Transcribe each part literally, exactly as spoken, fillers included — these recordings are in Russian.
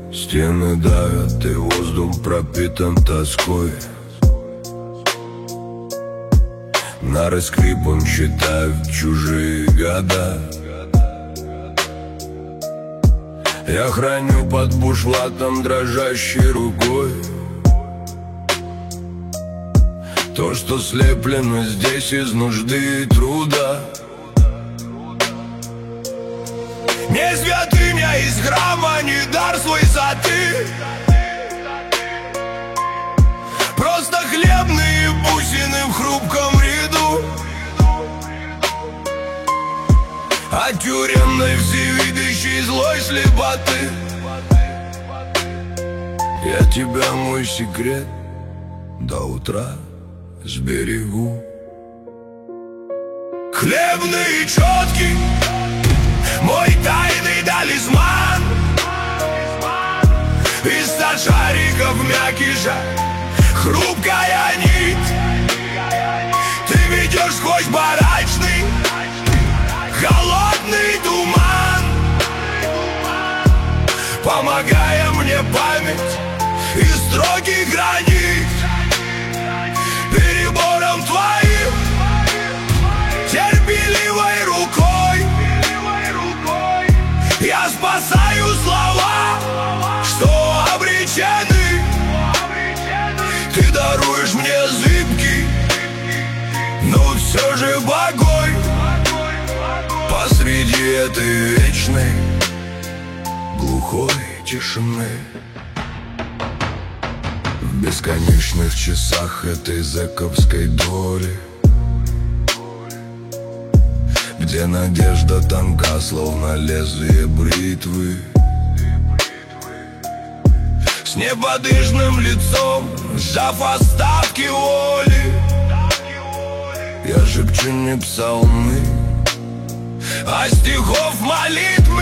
Стены давят, и воздух пропитан тоской. Нары скрипом считают чужие года. Я храню под бушлатом дрожащей рукой то, что слеплено здесь из нужды и труда. Не святыня из храма, не дар с высоты, просто хлебные бусины в хрупком ряду. От тюремной всевидящей злой слепоты я тебя, мой секрет, до утра сберегу. Хлебные четки, мой тайный талисман, из ста шариков мякиша хрупкая нить. Ты ведешь сквозь барачный холодный туман, помогая мне память из строгих границ. Перебором твоим терпеливой рукой я спасаю слова, что обречены. Ты даруешь мне зыбкий, но все же богой посреди этой вечной глухой тишины. В бесконечных часах этой зэковской доли, где надежда тонка, словно лезвие бритвы, с неподвижным лицом, сжав остатки воли, я шепчу не псалмы, а стихов молитвы.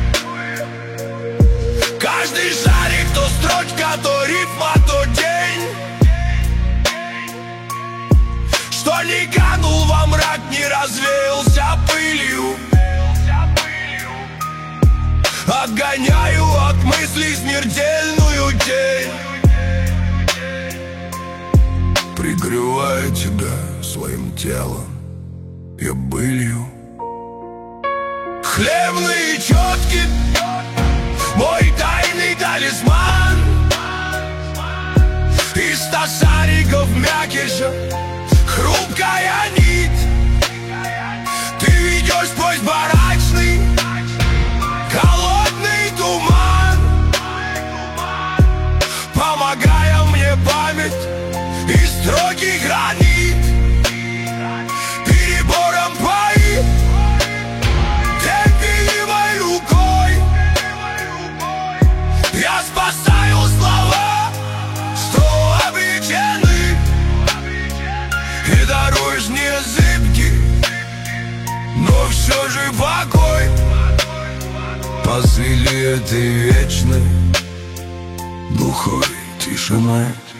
Каждый шарик то строчка, то рифма, то день, что не канул во мрак, не развеялся пылью. Отгоняю от мыслей смертельную тень, прикрываю тебя своим телом и былью. Хлебные четки, мой тайный талисман, из ста шариков мякиша хрупкая нить. Ты ведешь сквозь барачный холодный туман, помогая мне память из строгих границ. Перебором твоим терпеливой рукой я спасаю слова, что обречены. И даруешь мне зыбкий, но все же покой посреди этой вечной глухой тишины.